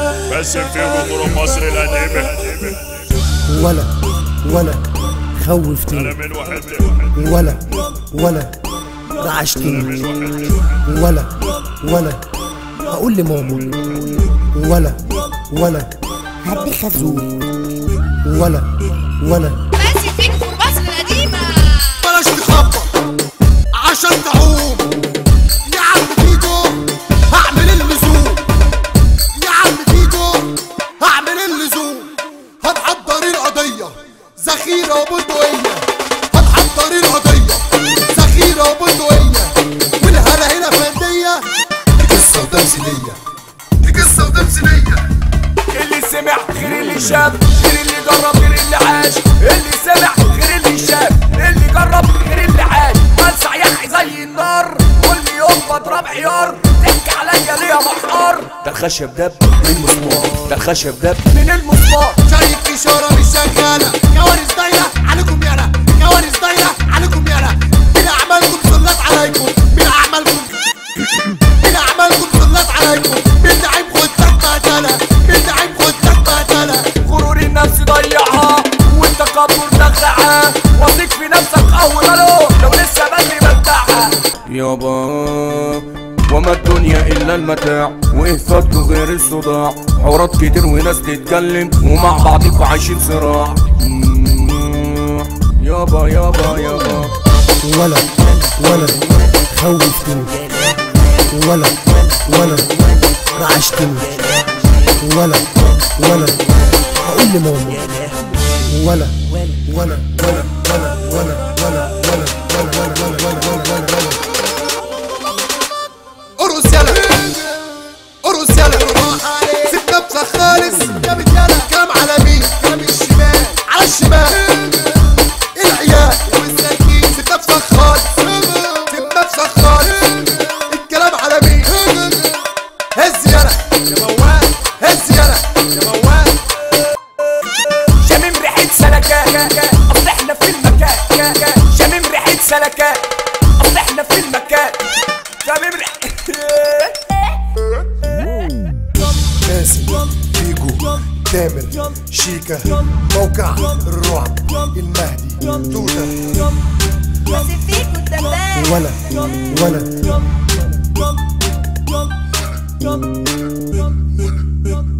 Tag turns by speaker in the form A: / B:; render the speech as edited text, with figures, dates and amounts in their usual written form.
A: باسم فيكو جروب مصر القديمة.
B: ولا خوفتني
A: انا من وحدة
B: ولا رعشتني ولا هقول لماما ولا
C: هدي خازوق
B: ولا
D: باسم فيكو جروب مصر القديمة.
E: بلاش تخبط عشان تعوم يا عم فيكو، هعمل اللزوم يا عم فيكو، هعمل اللزوم. هنحضر القضية ذخيرة وبندقية، هنحضر القضية ذخيرة وبندقية، والهلا هنا فندية. دي قصة وتمثيلية، دي قصة وتمثيلية.
F: اللي سمع غير اللي شاف، غير اللي جرب غير اللي عاش. اللي سمع غير اللي شاف، اللي جرب غير اللي عاش. بلسع يحي زي النار، كل يوم بضرب عيار. تحكي عليا ليه يا محار؟ ده الخشب دب من المسمار، ده الخشب دب من المسمار.
E: شايف إشارة مش شغالة، كوارث دايرة عليكم يالا، كوارث دايرة عليكم يالا. من أعمالكم صلت عليكم، من أعمالكم صلت عليكم. من عيب خدتك بقتلة، من عيب خدتك بقتلة.
F: غرور النفس ضيعها والتكبر دخعها. واثق في نفسك اول لو لسه بدري بدعها. يابا وما الدنيا الا المتاع، وايه فضل غير الصداع. حوارات كتير وناس تتكلم، ومع بعضكوا عايشين صراع. يابا
B: ولا خوفتني ولا رعشتني ولا هقول لماما ولا
E: ارقص يالا، ارقص يالا. سيب نفسك خالص يا بنت يالا. كلام على مين؟ كلام الشمال على الشمال. العيال والسكين. سيب نفسك خالص، سيب نفسك خالص. الكلام على مين؟ هز يالا يا موال، هز يالا يا موال.
F: شامم ريحة سلكات، اصل احنا في المكان. شامم ريحة سلكات، اصل احنا في المكان. شامم ريحة
E: باسم فيكو تامر شيكا، موقع الرعب المهدي توتة.
D: باسم فيكو الدباب.
B: ولا